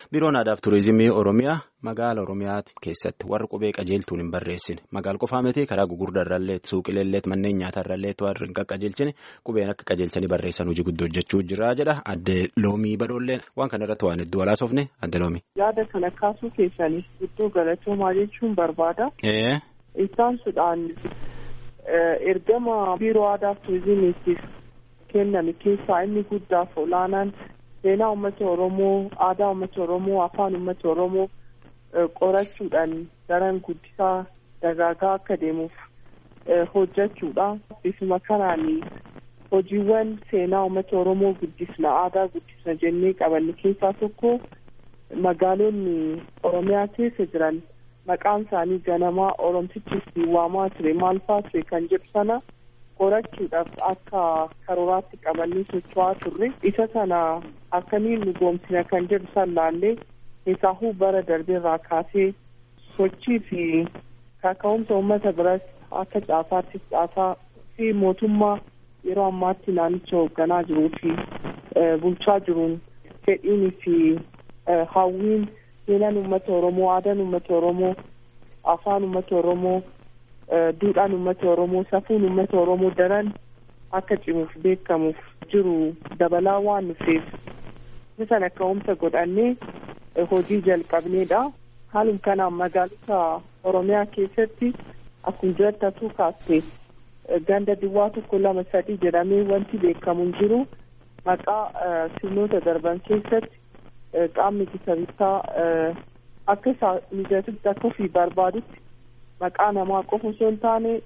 Biiroon Aadaaf Turizimii Oromiyaa magaala Oromiyaati keessatti warri qubee qajeeltuun hin barreessine magaala qofaa miti karaa gugurdaa irrallee suuqileellee manneen nyaataa irrallee warri hin qaqqajeelchine qubeen akka qajeelchanii barreessan hojii guddoo hojjechuu jira jedha adde Loomii Badhoolleen waan kana irratti waan hedduu walaasofne adde Loomii. Yaada kana kaasuu keessanii guddoo galatoomaa jechuun barbaada. Isaansuudhaan ergama Biiroo Aadaaf Turizimiitiif kenname keessaa inni guddaaf olaanaan. Seenaa uummata Oromoo, aadaa uummata Oromoo, afaan uummata Oromoo qorachuudhaan daran guddisaa dagaagaa akka deemuuf hojjechuudha. Bifuma kanaan hojiiwwan seenaa uummata Oromoo guddisna, aadaa guddisna jennee qabanne keessaa tokko magaalonni Oromiyaa keessa jiran maqaan isaanii ganamaa Oromtichi waamaa ture maal fa'aa ture kan jedhu sana qorachuudhaaf akka karooraatti qabannee socho'aa turre isa sana akkamiin nu goomsina kan jedhu san laallee isaahuu bara darbeerraa kaasee sochii fi kaka'umsa uummata biras akka caasaatti caasaa fi mootummaa yeroo ammaatti naannicha hoogganaa jiruu fi bulchaa jiruun fedhiinii fi hawwiin seenaan uummata Oromoo, aadaan uummata Oromoo, afaan uummata Oromoo. Duudhaan uummata Oromoo, safuun uummata Oromoo daran akka cimuuf beekamuuf jiru dabalaa waan dhufeef sana ka'umsa godhannee hojii jalqabneedha. Haaluma kanaan magaalota Oromiyaa keessatti akkuma jirtu kaastee ganda duwwaa 1-2-3 jedhamee wanti beekamu hin jiru. Maqaa sirnoota darban keessatti qaamni ittisa bittaa akka isaa mijatutti akka ofii barbaadutti maqaa namaa qofa osoo hin taane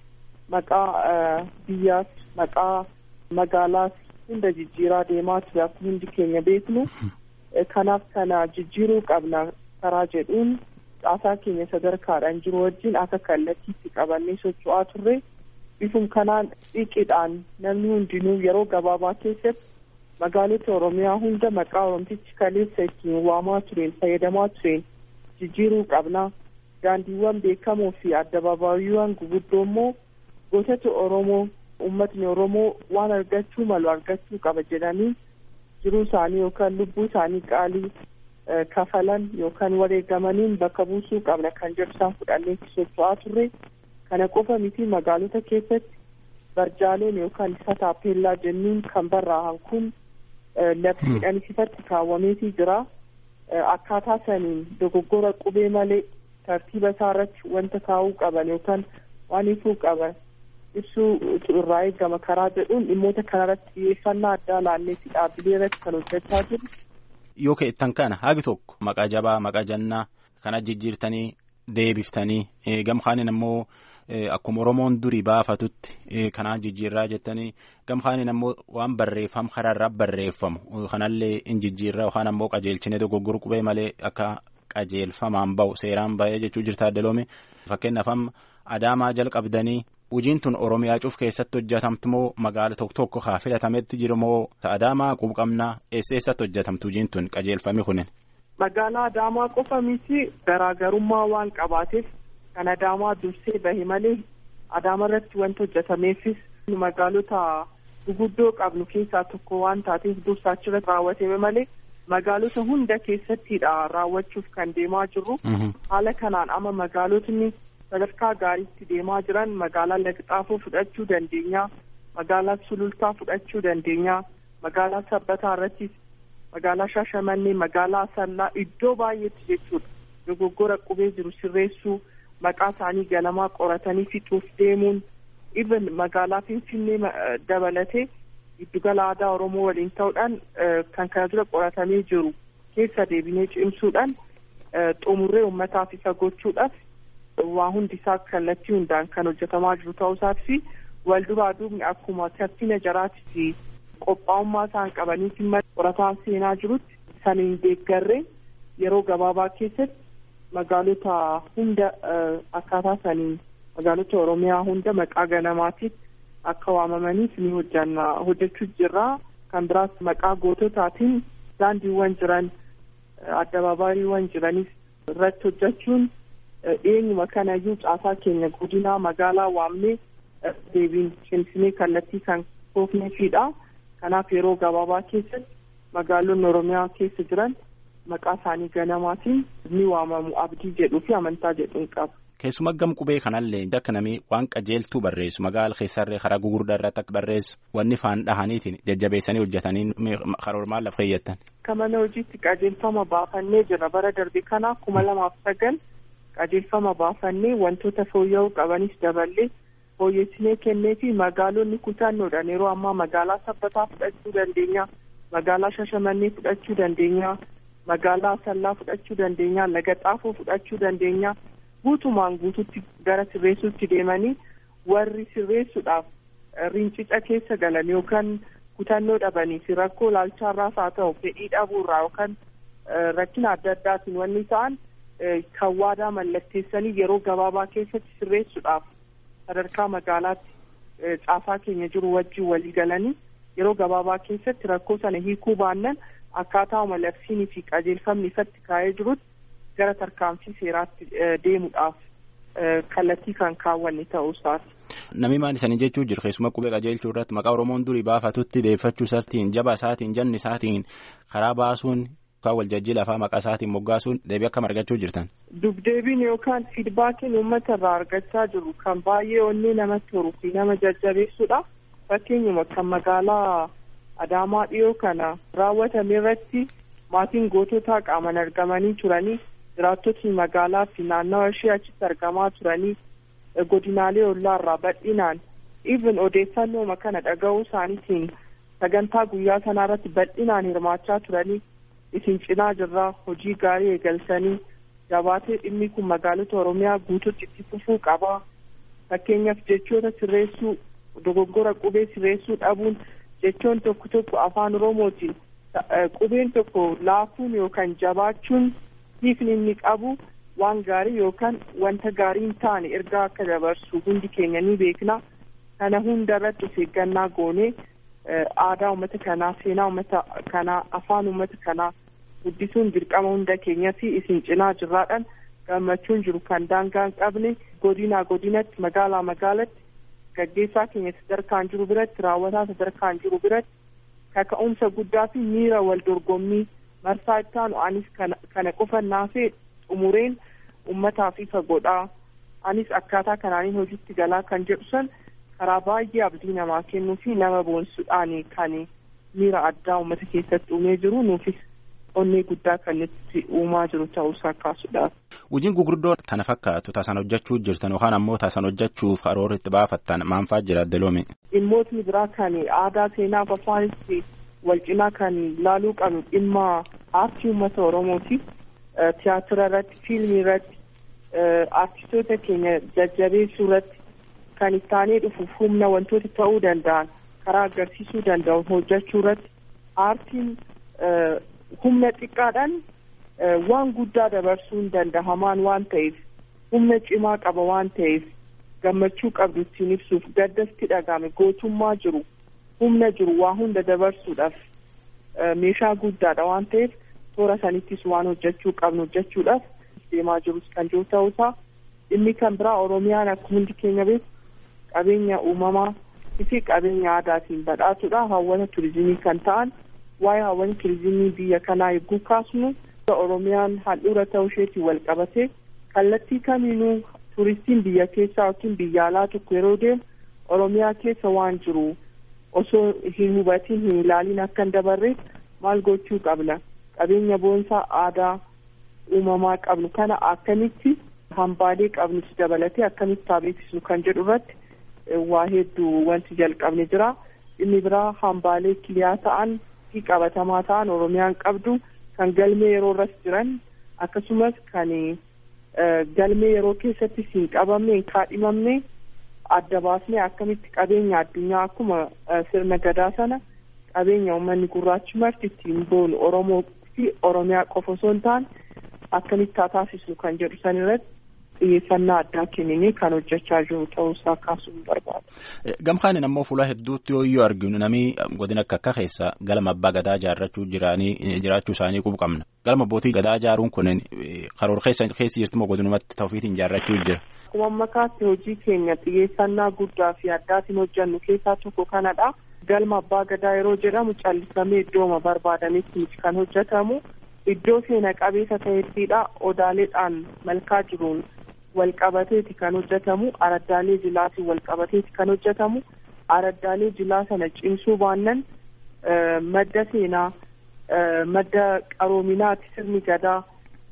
maqaa biyyaas maqaa magaalaas hunda jijjiiraa deemaa ture akkuma hundi keenya beeknu. Kanaaf kana jijjiiruu qabna karaa jedhuun caasaa keenya sadarkaadhaan jiru wajjin akka kallattiitti qabannee socho'aa turre. Bifuma kanaan xiqqeedhaan namni hundinuu yeroo gabaabaa keessatti magaalota Oromiyaa hunda maqaa Oromtichi kaleessa ittiin waamaa tureen fayyadamaa tureen jijjiiruu qabna. Daandiiwwan beekamoo fi addabaabaayyiiwwan guguddoo immoo gootota Oromoo uummatni Oromoo waan argachuu malu argachuu qaba jedhanii jiruu isaanii yookaan lubbuu isaanii qaalii kafalan yookaan wareegamaniin bakka buusuu qabna kan jedhu isaan fudhannee socho'aa turre. Kana qofa miti magaalota keessatti barjaaleen yookaan isa taappellaa jennuun kan barraa'an kun labsiidhaan ifatti kaawwameetii jira. Akkaataa saniin dogoggora qubee malee tartiiba isaa irratti wanta kaa'uu qaban yookaan waan ifuu qaban ibsuu irraa eegama karaa jedhuun dhimmoota kanarratti xiyyeeffannaa addaa laanneefi dhaabbilee irratti kan hojjechaa jiru. Yoo keettan kana haagi tokko maqaa jabaa maqaa jannaa kana jijjiirtanii deebiftanii gamkaaniin ammoo akkuma Oromoon durii baafatutti kanaa jijjiirraa jettanii gamkaaniin ammoo waan barreeffam karaarraa barreeffamu kanallee hin jijjiirraa yookaan ammoo qajeelchinee dogoggoruu qubee malee akka qajeelfamaan bahu seeraan bahee jechuu jirta adde Loomii. Fakkeenyaaf amma Adaamaa jalqabdanii hojiin tun Oromiyaa cuuf keessatti hojjetamtu moo magaala tokko tokko haa filatametti jiru moo Adaamaa quuqamnaa eessatti hojjetamtu hojiin tun qajeelfame kunin? Magaalaa Adaamaa qofa miti garaagarummaa waan qabaateef kan Adaamaa dursee bahe malee Adaama irratti wanti hojjetameefis magaalota guguddoo qabnu keessaa tokko waan taateef dursa achirratti raawwatame malee magaalota hunda keessattidha raawwachuuf kan deemaa jirru. Haala kanaan amma magaalotni sadarkaa gaariitti deemaa jiran magaalaa Lagxaafoo fudhachuu dandeenya, magaalaa Sulultaa fudhachuu dandeenya, magaalaa Sabbataa irrattis magaalaa Shaashamannee, magaalaa Asallaa iddoo baay'eetti jechuudha. Dogoggora qubee jiru sirreessuu, maqaa isaanii ganamaa qoratanii fixuuf deemuun, even magaalaa Finfinnee dabalatee giddugala aadaa Oromoo waliin ta'uudhaan kan kana dura qoratamee jiru keessa deebinee cimsuudhaan xumurree uummataaf isa gochuudhaaf waa hundi isaa kallattii hundaan kan hojjetamaa jiru ta'uusaaf fi wal duraa duubni akkuma tartiina jaraatii fi qophaa'ummaa isaan qabaniifi qorataan seenaa jirutti saniin deeggarree yeroo gabaabaa keessatti magaalota hunda akkaataa saniin magaalota Oromiyaa hunda maqaa ganamaatiif akka waamamaniif ni hojjechuu jirra. Kan biraas maqaa goototaatiin daandiiwwan jiran addabaabaayyiiwwan jiranis irratti hojjechuun eenyuma kanayyuu caasaa keenya godinaa magaalaa waamnee deebiin cimsinee kallattii kan koofneefidha. Kanaaf yeroo gabaabaa keessatti magaalonni Oromiyaa keessa jiran maqaa isaanii ganamaatiin ni waamamu abdii jedhuu fi amantaa jedhuun qaba. Keessumaa gam qubee kanallee akka namni waan qajeeltuu barreessu magaala keessarree karaa gugurdaa irratti akka barreessu wanni faan dhahaniitiin jajjabeessanii hojjetanii karoormaan lafa fayyadatan. Akka mana hojiitti qajeelfama baafannee jira bara darbe kana 2009 qajeelfama baafannee wantoota fooyya'uu qabanis daballee fooyyessinee kennee fi magaalonni kutannoodhaan yeroo ammaa magaalaa Sabbataa fudhachuu dandeenya, magaalaa Shashamannee fudhachuu dandeenya, magaalaa Asallaa fudhachuu dandeenya, Laga Xaafoo fudhachuu dandeenya. Guutumaan guututti gara sirreessuutti deemanii warri sirreessuudhaaf rincica keessa galan yookaan kutannoo dhabanii fi rakkoo laalchaarraas haa ta'u fedhii dhabuurraa yookaan rakkina adda addaatiin wanni ta'an kan waadaa mallatteessanii yeroo gabaabaa keessatti sirreessuudhaaf sadarkaa magaalaatti caafaa keenya jiru wajjin walii galanii yeroo gabaabaa keessatti rakkoo sana hiikuu baannan akkaataa labsiinii fi qajeelfamni ifatti kaa'ee jirutti gara tarkaanfii seeraatti deemuudhaaf kallattii kan kaawwanne ta'uu isaati. Namni maal isaanii jechuu jiru keessumaa qubee qajeelchuu irratti maqaa Oromoon durii baafatutti deeffachuu isaatiin jaba isaatiin janni isaatiin karaa baasuun yookaan waljajjii lafaa maqaa isaatiin moggaasuun deebii akkam argachuu jirtan. Dubdeebiin yookaan fiidbaakiin uummata irraa argachaa jiru kan baay'ee onnee namatti horuu fi nama jajjabeessuudha. Fakkeenyuma kan magaalaa Adaamaa dhiyoo kana raawwatame irratti maatiin goototaa qaaman argamanii turanii jiraattotni magaalaa fi naannawa ishee achitti argamaa turanii godinaalee ollaarraa bal'inaan even odeeffannoo kana dhaga'uu isaaniitiin sagantaa guyyaa sanaa irratti bal'inaan hirmaachaa turanii isin cinaa jirraa hojii gaarii eegalsanii jabaatee dhimmi kun magaalota Oromiyaa guutuutti itti fufuu qaba. Fakkeenyaaf jechoota sirreessuu dogoggora qubee sirreessuu dhabuun jechoon tokko tokko afaan Oromootiin qubeen tokko laafuun yookaan jabaachuun hiikni inni qabu waan gaarii yookaan wanta gaarii hin taane ergaa akka dabarsu hundi keenya ni beekna. Kana hunda irratti of eeggannaa goonee aadaa uummata kanaa, seenaa uummata kanaa, afaan uummata kanaa guddisuun dirqama hunda keenyaa fi isin cinaa jirraadhaan gammachuun jiru kan daangaa hin qabne godinaa godinatti magaalaa magaalatti gaggeessaa keenya sadarkaan jiru biratti raawwataa sadarkaan jiru biratti kaka'umsa guddaa fi miira wal dorgommii marsaa itti aanu anis kana qofa naafee xumureen uummataaf ifa godhaa anis akkaataa kanaaniin hojiitti galaa kan jedhu san karaa baay'ee abdii namaa kennuu fi nama boonsuudhaan kan miira addaa uummata keessatti uumee jiru nuufis onnee guddaa kan nutti uumaa jiru ta'uusaa kaasuudhaaf. Hojiin gurguddoo tana fakkaatu taasaan hojjechuu jirtan yookaan ammoo taasaan hojjechuuf karoora itti baafattan maanfaa jira Addeloome. Dhimmootni biraa kan aadaa seenaa fi afaanis wal cinaa kan laaluu qabnu dhimma aartii uummata Oromooti. Tiyaatira irratti, fiilmii irratti, aartistoota keenya jajjabeessuu irratti kan ittaanee dhufuuf humna wantoota ta'uu danda'an karaa agarsiisuu danda'u hojjechuu irratti aartiin humna xiqqaadhaan waan guddaa dabarsuun dandahamaan waan ta'eef humna cimaa qaba waan ta'eef gammachuu qabdu ittiin ibsuuf gaddatti dhagame gootummaa jiru humna jiru waa hunda dabarsuudhaaf meeshaa guddaadha waan ta'eef toora sanittis waan hojjechuu qabnu hojjechuudhaaf deemaa jirus kan jiru ta'uusaa dhimmi kan biraa Oromiyaan akkuma hundi keenya beeku qabeenya uumamaa fi qabeenya aadaatiin badhaatuudha. Hawwata turizimii kan ta'an waa'ee hawwata turizimii biyya kanaa eeguu kaasnu Oromiyaan handhuura ta'uu isheetiin wal qabatee kallattii kamiinuu turistiin biyya keessaa yookiin biyya alaa tokko yeroo deemu Oromiyaa keessa waan jiru osoo hin hubatiin hin ilaaliin akka hin dabarre maal gochuu qabna? Qabeenya boonsaa aadaa uumamaa qabnu kana akkamitti hambaalee qabnus dabalatee akkamitti beeksisnu kan jedhu irratti waa hedduu wanti jalqabne jira. Inni biraa hambaalee kiliyaa ta'an fi qabatamaa ta'an Oromiyaan qabdu kan galmee yeroo irras jiran akkasumas kan galmee yeroo keessatti hin qabamne hin kaadhimamne adda baasnee akkamitti qabeenya addunyaa akkuma sirna gadaa sana qabeenya uummanni gurraachi marti ittiin boonu Oromoo fi Oromiyaa qofa osoo hin taane akkamitti taasisnu kan jedhu san irratti xiyyeeffannaa addaa kennine kan hojjechaa jiru ta'uusaa kaasuun barbaada. Gamkaanin ammoo fuula hedduutti yoo arginu namni godina akka keessa galma abbaa gadaa ijaarrachuu jiraachuu isaanii qubu qabna. Galma abbootii gadaa ijaaruun kunin karoora keessa jirtumoo godinumatti ta'uufiitiin ijaarrachuu jira. Akkuma makaatti hojii keenya xiyyeeffannaa guddaa fi addaatiin hojjennu keessaa tokko kanadha. Galma abbaa gadaa yeroo jedhamu callisamee iddooma barbaadametti kan hojjetamu iddoo seena qabeessa ta'ettidha. Odaaleedhaan malkaa jiruun wal qabateeti kan hojjetamu. Araddaalee jilaatiin wal qabateeti kan hojjetamu. Araddaalee jilaa sana cimsuu baannan madda seenaa, madda qaroominaati sirni gadaa,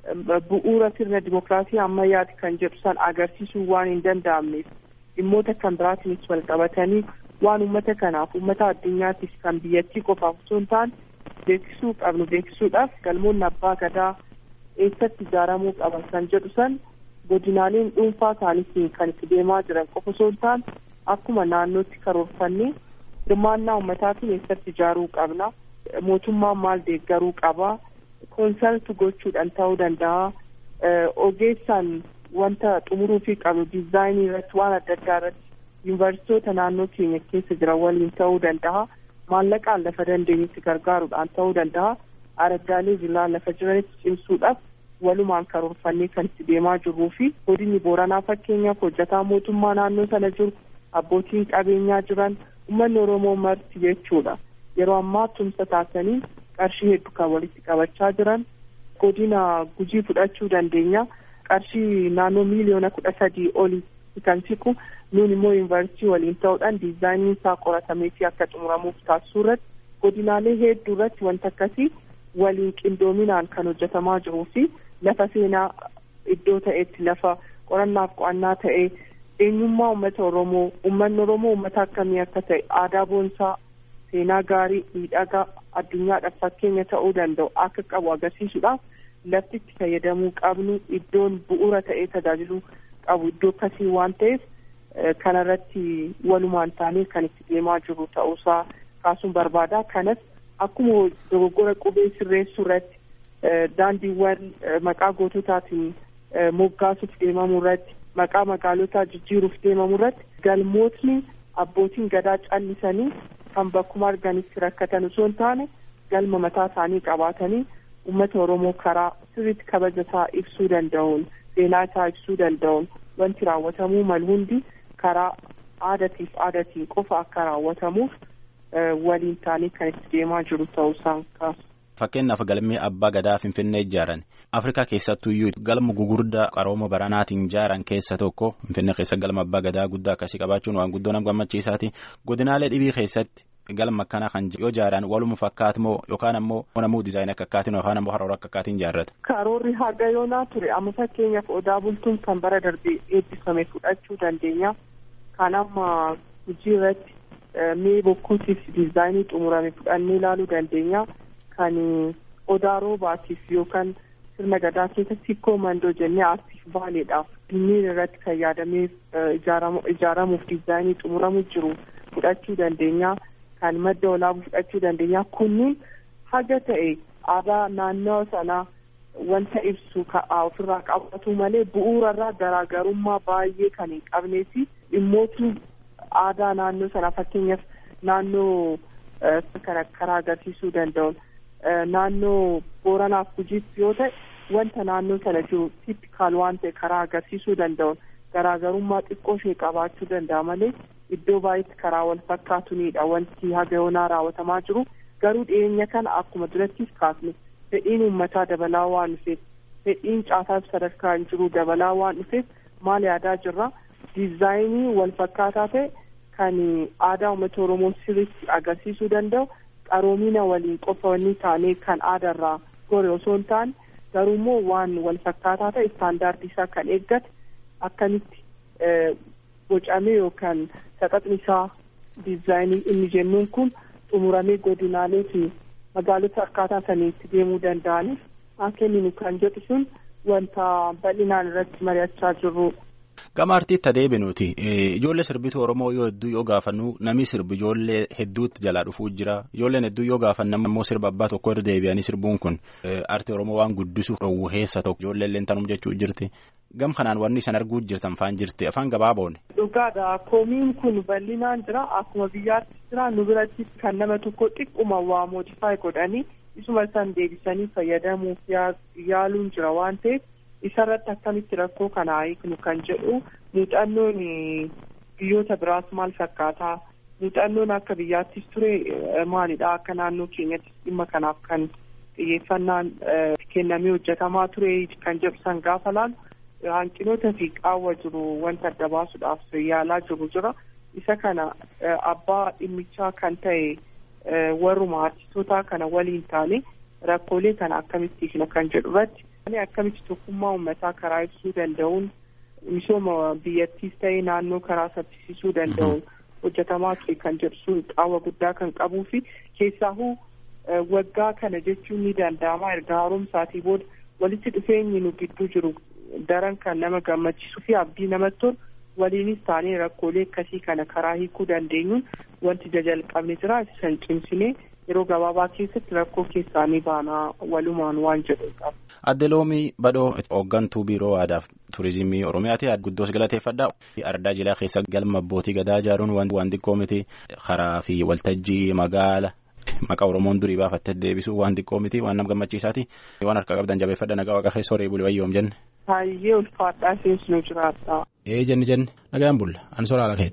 bu'uura sirna dimokiraasii ammayyaati kan jedhu san agarsiisuu waan hin danda'amneef dhimmoota kan biraatiinis wal qabatanii waan uummata kanaaf uummata addunyaatiif kan biyyattii qofaaf osoo hin taane beeksisuu qabnu beeksisuudhaaf galmoonni abbaa gadaa eessatti ijaaramuu qaban kan jedhu san godinaaleen dhuunfaa isaaniitiin kan itti deemaa jiran qofa osoo hin taane akkuma naannootti karoorfannee hirmaannaa uummataatiin eessatti ijaaruu qabna, mootummaan maal deeggaruu qaba, koonsarti gochuudhaan ta'uu danda'a, ogeessaan wanta xumuruu fi qabnu diizaayinii irratti waan adda addaa irratti yuunivarsiitota naannoo keenya keessa jiran waliin ta'uu danda'a, maallaqaan lafa dandeenyetti gargaaruudhaan ta'uu danda'a, araddaalee jilaa lafa jiranitti cimsuudhaaf walumaan karoorfannee kan itti deemaa jirruu fi godinni Booranaa fakkeenyaaf hojjetaa mootummaa naannoo sana jiru, abbootiin qabeenyaa jiran, uummanni Oromoo marti jechuudha. Yeroo ammaa tumsa taasisanii qarshii hedduu kan walitti qabachaa jiran. Godina Gujii fudhachuu dandeenya. Qarshii naannoo miliyoona 13 olii kan siqu nuun immoo yuunivarsiitii waliin ta'uudhaan diizaayiniin isaa qoratamee fi akka xumuramuuf taasisuu irratti godinaalee hedduu irratti wanta akkasii waliin qindoominaan kan hojjetamaa jiruu fi lafa seenaa iddoo ta'etti lafa qorannaaf qo'annaa ta'e eenyummaa uummata Oromoo, uummanni Oromoo uummata akkamii akka ta'e, aadaa boonsaa, seenaa gaarii, miidhagaa addunyaadhaaf fakkeenya ta'uu danda'u akka qabu agarsiisuudhaaf lafti itti fayyadamuu qabnu iddoon bu'uura ta'ee tajaajiluu qabu iddoo akkasii waan ta'eef kanarratti walumaan taanee kan itti deemaa jiru ta'uusaa kaasuun barbaada. Kanas akkuma dogoggora qubee sirreessuu irratti daandiiwwan maqaa goototaatiin moggaasuuf deemamu irratti maqaa magaalotaa jijjiiruuf deemamu irratti galmootni abbootiin gadaa callisanii kan bakkuma arganitti rakkatan osoo hin taane galma mataa isaanii qabaatanii uummata Oromoo karaa sirriitti kabaja isaa ibsuu danda'uun, seenaa isaa ibsuu danda'uun wanti raawwatamuu malu hundi karaa aadaatiin qofa akka raawwatamuuf waliin taanii kan itti deemaa jiru ta'uusaan kaasu. Fakkeenyaaf galmi abbaa gadaa Finfinnee ijaaran Afrikaa keessattuyyuu galma gugurdaa qarooma baranaatiin ijaaran keessa tokko Finfinnee keessa galma abbaa gadaa guddaa akkasii qabaachuun waan guddoo nama gammachiisaati. Godinaalee dhibii keessatti galma akkanaa kan yoo ijaaran waluma fakkaatu moo yookaan ammoo namuu diizaayinii akka akkaatiin yookaan ammoo haroora akka akkaatiin ijaarrata. Karoorri haga yoonaa ture amma fakkeenyaaf odaa bultuun kan bara darbee eebbifame fudhachuu dandeenya. Kan amma hojii irratti mee bokkuutiif diizaayinii xumurame fudhannee ilaaluu dandeenya. Kan odaa roobaatiif yookaan sirna gadaa keessatti hikkoo mandoo jennee aartiif baaleedhaaf dinniin irratti kan yaadamee ijaaramuuf diizaayinii xumuramuu jiru fudhachuu dandeenya. Kan madda olaabuu fudhachuu dandeenya. Kunniin haga ta'e aadaa naannoo sanaa wanta ibsu ofirraa qabatu malee bu'uurarraa garaagarummaa baay'ee kan hin qabnee fi dhimmoota aadaa naannoo sanaa fakkeenyaaf naannoo kana karaa agarsiisuu danda'uun naannoo Booranaaf Gujiitti yoo ta'e wanta naannoo sana jiru tipikaal waan ta'e karaa agarsiisuu danda'uun garaagarummaa xiqqoo ishee qabaachuu danda'a malee iddoo baay'eetti karaa wal fakkaatuunidha wanti haga yoonaa raawwatamaa jiru. Garuu dhiyeenya kana akkuma durattiif kaasne fedhiin uummataa dabalaa waan dhufeef fedhiin caasaaf sadarkaa hin jiru dabalaa waan dhufeef maal yaadaa jirra diizaayinii wal fakkaataa ta'e kan aadaa uummata Oromoo sirriitti agarsiisuu danda'u qaroomina waliin qofa wanni taanee kan aadaarraa gore osoo hin taane garuu immoo waan wal fakkaataa ta'e istaandaardii isaa kan eeggate akkamitti bocamee yookaan saxaxni isaa diizaayinii inni jennuun kun xumuramee godinaalee fi magaalota akkaataa saniitti deemuu danda'aniif akka inni kan jedhu sun wanta bal'inaan irratti mari'achaa jirru. Gama artiitti adeebinuuti ijoollee sirbituu Oromoo yoo hedduu yoo gaafannu namni sirbi ijoollee hedduutti jalaa dhufuu jira. Ijoolleen hedduu yoo gaafannu ammoo sirba abbaa tokko irra deebi'anii sirbuun kun artii Oromoo waan guddisuuf dhowwu heessa tokko ijoollee illee tanum jechuu jirti. Gam kanaan wanni isan arguu jirtan faan jirti afaan gabaaboon. Dhugaadha koomiin kun bal'inaan jira akkuma biyyaatti jira nu biratti kan nama tokko xiqquma waa moodifaayi godhanii isuma isaan deebisanii fayyadamuuf yaaluun jira waan ta'eef. Isarratti akkamitti rakkoo kana hiiknu kan jedhu muuxannoon biyyoota biraas maal fakkaataa muuxannoon akka biyyaattis ture maalidha akka naannoo keenyattis dhimma kanaaf kan xiyyeeffannaan kennamee hojjetamaa ture kan jedhu gaafa laalu hanqinoota fi qaawwa jiru wanta adda baasuudhaaf yaalaa jiru jira. Isa kana abbaa dhimmichaa kan ta'e warruma artistoota kana waliin taane rakkoolee kana akkamitti hiikna kan jedhu irratti akkamitti tokkummaa uummataa karaa ibsuu danda'uun misooma biyyattiis ta'ee naannoo karaa saffisiisuu danda'uun hojjetamaa ture kan jedhu sun qaawwa guddaa kan qabuu fi keessaahuu waggaa kana jechuun ni danda'ama erga haaromsaatii booda walitti dhufeenyi nu gidduu jiru daran kan nama gammachiisuu fi abdii namatti tolu waliinis taanee rakkoolee akkasii kana karaa hiikuu dandeenyuun wanti jalqabne jira san cimsinee yeroo gabaabaa keessatti rakkoo keessaanii baanaa walumaan waan jedhu qaba. Adde Loomii Badhoo hooggantuu biiroo aadaa fi turizimii Oromiyaati. Guddoos galateeffadha. Ardaa Jilaa keessa galma abbootii gadaa ijaaruun waan xiqqoo miti. Karaa fi waltajjii magaala maqaa Oromoon durii baafattee deebisuu waan xiqqoo miti waan nama gammachiisaati. Waan harka qabdan jabeeffadha nagaa waaqa keessa horee bulee wayyoom jenne. Baay'ee ulfaadhaa seensinu jiraata. Jenne nagaan bulla an soraa lakeeti.